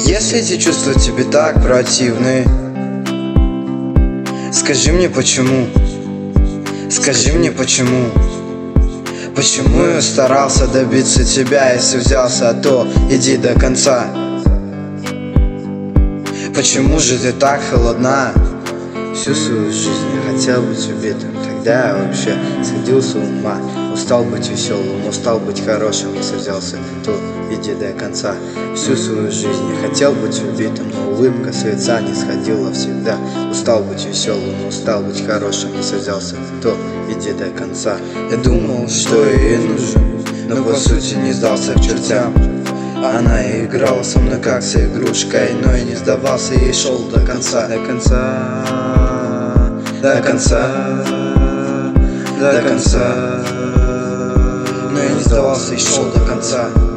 Если эти чувства тебе так противны, скажи мне почему. Скажи мне почему. Почему я старался добиться тебя? Если взялся, то иди до конца. Почему же ты так холодна? Всю свою жизнь я хотел быть убитым. Тогда я вообще сходил с ума. Устал быть веселым, устал быть хорошим. Если взялся, то иди до конца. Всю свою жизнь я хотел быть убитым, но улыбка с лица не сходила всегда. Устал быть веселым, устал быть хорошим. Если взялся, то иди до конца. Я думал, что ей нужен, но по сути не сдался к чертям. Она играла со мной как с игрушкой, но я не сдавался, ей шел до конца. До конца, до конца, до конца. Но я не сдавался и шел до конца.